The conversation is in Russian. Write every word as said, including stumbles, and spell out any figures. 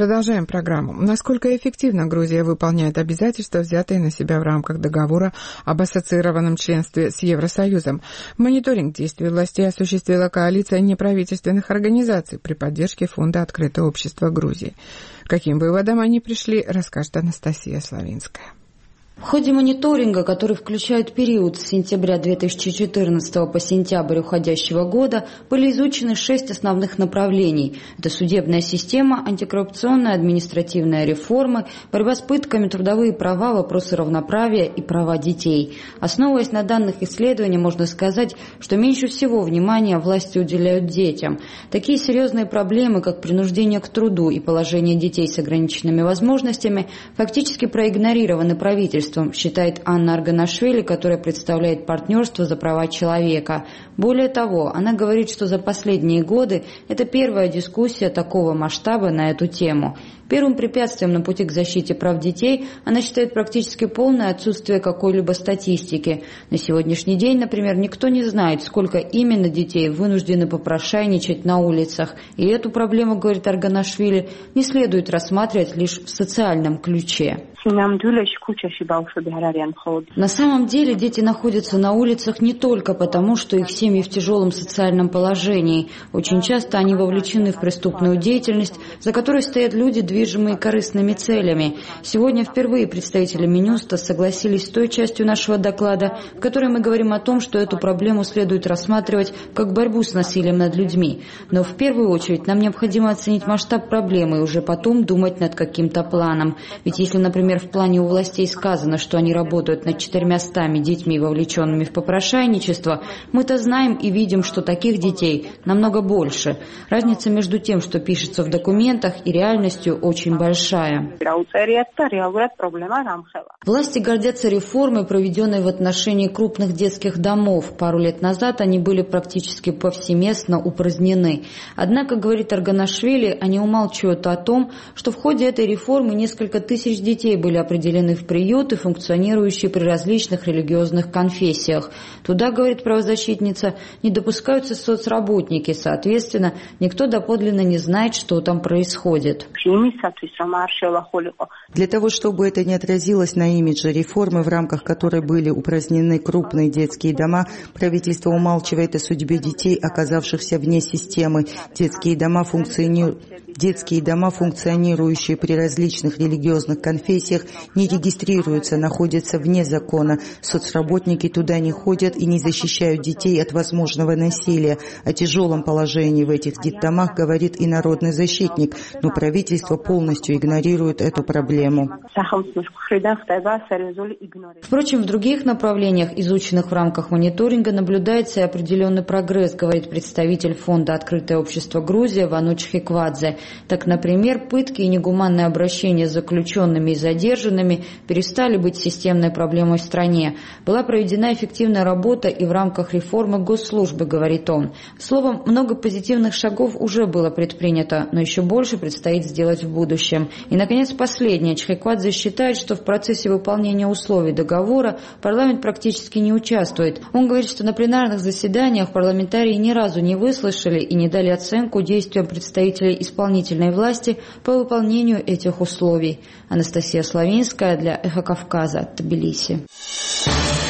Продолжаем программу. Насколько эффективно Грузия выполняет обязательства, взятые на себя в рамках договора об ассоциированном членстве с Евросоюзом? Мониторинг действий властей осуществила коалиция неправительственных организаций при поддержке Фонда «Открытое общество Грузии». К каким выводам они пришли, расскажет Анастасия Славинская. В ходе мониторинга, который включает период с сентября две тысячи четырнадцатого по сентябрь уходящего года, были изучены шесть основных направлений. Это судебная система, антикоррупционная административная реформа, борьба с пытками, трудовые права, вопросы равноправия и права детей. Основываясь на данных исследований, можно сказать, что меньше всего внимания власти уделяют детям. Такие серьезные проблемы, как принуждение к труду и положение детей с ограниченными возможностями, фактически проигнорированы правительством, считает Анна Арганашвили, которая представляет партнерство за права человека. Более того, она говорит, что за последние годы это первая дискуссия такого масштаба на эту тему. Первым препятствием на пути к защите прав детей она считает практически полное отсутствие какой-либо статистики. На сегодняшний день, например, никто не знает, сколько именно детей вынуждены попрошайничать на улицах. И эту проблему, говорит Арганашвили, не следует рассматривать лишь в социальном ключе. На самом деле дети находятся на улицах не только потому, что их семьи в тяжелом социальном положении. Очень часто они вовлечены в преступную деятельность, за которой стоят люди, движимые корыстными целями. Сегодня впервые представители Минюста согласились с той частью нашего доклада, в которой мы говорим о том, что эту проблему следует рассматривать как борьбу с насилием над людьми. Но в первую очередь нам необходимо оценить масштаб проблемы и уже потом думать над каким-то планом. Ведь если, например, в плане у властей сказано, что они работают над четырьмястами детьми, вовлеченными в попрошайничество, мы-то знаем и видим, что таких детей намного больше. Разница между тем, что пишется в документах, и реальностью очень большая. Власти гордятся реформой, проведенной в отношении крупных детских домов. Пару лет назад они были практически повсеместно упразднены. Однако, говорит Арганашвили, они умалчивают о том, что в ходе этой реформы несколько тысяч детей были определены в приюты, функционирующие при различных религиозных конфессиях. Туда, говорит правозащитница, не допускаются соцработники, соответственно, никто доподлинно не знает, что там происходит. Для того, чтобы это не отразилось на имидже реформы, в рамках которой были упразднены крупные детские дома, правительство умалчивает о судьбе детей, оказавшихся вне системы. Детские дома, функциони... Детские дома, функционирующие при различных религиозных конфессиях, не регистрируются, находятся вне закона. Соцработники туда не ходят и не защищают детей от возможного насилия. О тяжелом положении в этих детдомах говорит и народный защитник, но правительство полностью игнорирует эту проблему. Впрочем, в других направлениях, изученных в рамках мониторинга, наблюдается и определенный прогресс, говорит представитель Фонда «Открытое общество Грузия» Вану Чхиквадзе. Так, например, пытки и негуманное обращение с заключенными и задержанными перестали быть системной проблемой в стране. Была проведена эффективная работа и в рамках реформы госслужбы, говорит он. Словом, много позитивных шагов уже было предпринято, но еще больше предстоит сделать в будущем. И, наконец, последнее. Чхиквадзе считает, что в процессе выполнения условий договора парламент практически не участвует. Он говорит, что на пленарных заседаниях парламентарии ни разу не выслушали и не дали оценку действиям представителей исполнительной власти по выполнению этих условий. Анастасия Славинская для Эхо Кавказа, Тбилиси.